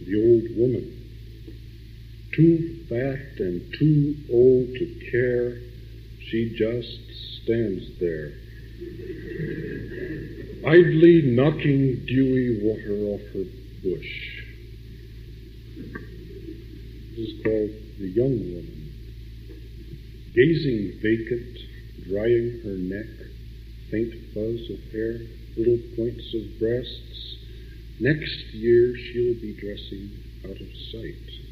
the old woman, too fat and too old to care, she just stands there, idly knocking dewy water off her bush. This is called the young woman, gazing vacant, drying her neck, faint fuzz of hair, little points of breasts. Next year she'll be dressing out of sight.